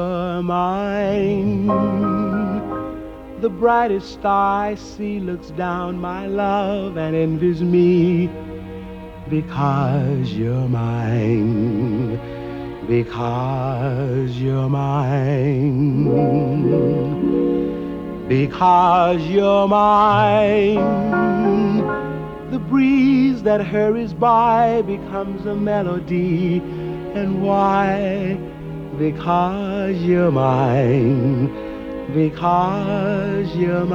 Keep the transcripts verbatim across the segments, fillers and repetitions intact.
you're mine. The brightest star I see looks down, my love, and envies me because you're mine, because you're mine, because you're mine. The breeze that hurries by becomes a melody, and why? Because you're mine, because you're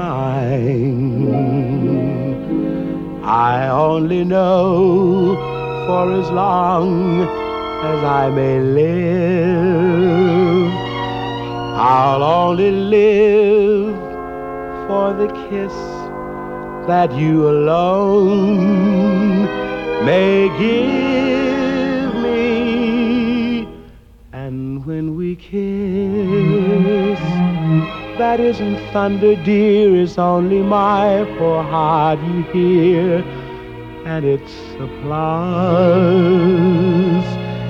mine. I only know for as long as I may live, I'll only live for the kiss that you alone may give me. And when we kiss, that isn't thunder, dear, it's only my poor heart you hear, and it's applause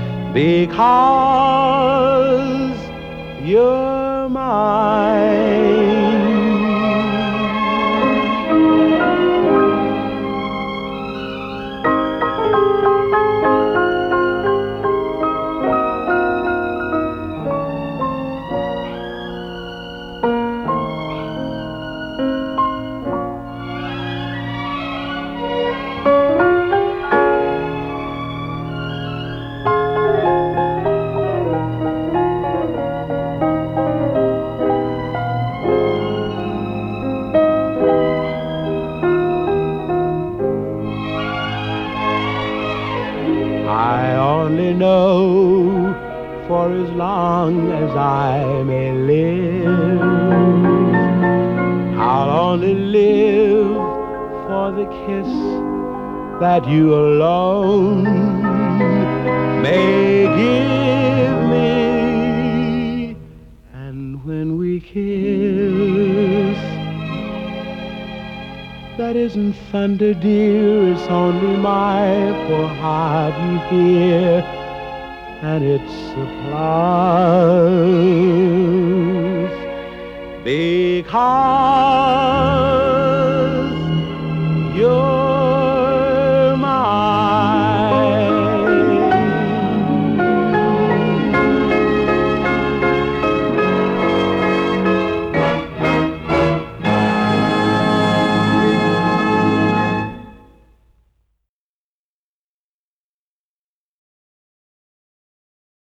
because you're mine. I only know for as long as I may live, I'll only live for the kiss that you alone may give me. And when we kiss, that isn't thunder, dear, it's only my poor heart you hear, and it's applause because